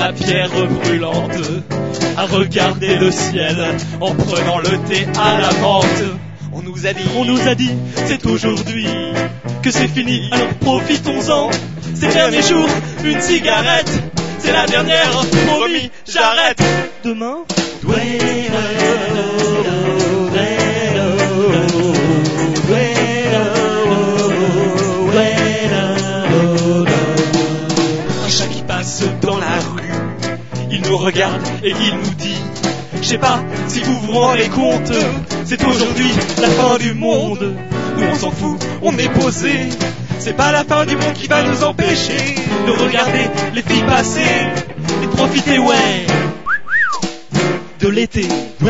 la pierre brûlante, à regarder le ciel en prenant le thé à la menthe. On nous a dit, c'est aujourd'hui que c'est fini, alors profitons-en. Ces derniers jours, une cigarette, c'est la dernière, promis, j'arrête. Demain, un chat qui passe dans la rue, il nous regarde et il nous dit: je sais pas si vous vous rendez compte, c'est aujourd'hui la fin du monde. Nous on s'en fout, on est posé. C'est pas la fin du monde qui va nous empêcher de regarder les filles passer et de profiter, ouais, de l'été.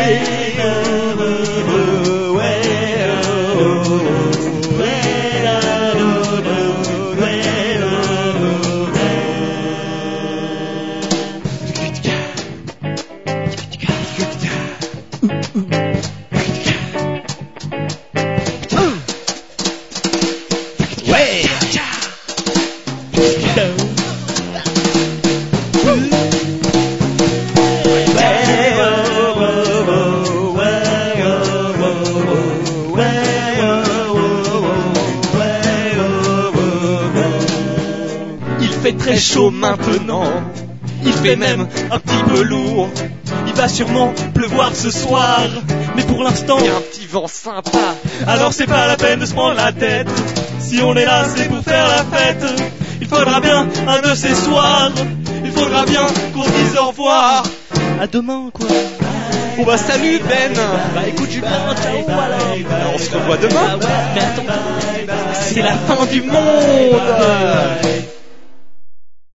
Il fait très chaud maintenant, il fait même un petit peu lourd. Il va sûrement pleuvoir ce soir, mais pour l'instant il y a un petit vent sympa. Alors c'est pas la peine de se prendre la tête. Si on est là c'est pour faire la fête. Il faudra bien un de ces soirs, il faudra bien qu'on se dise au revoir. À demain quoi. Bon bah salut Ben. Bah écoute Julien, ciao alors. On se revoit demain. Mais attends, c'est la fin du monde.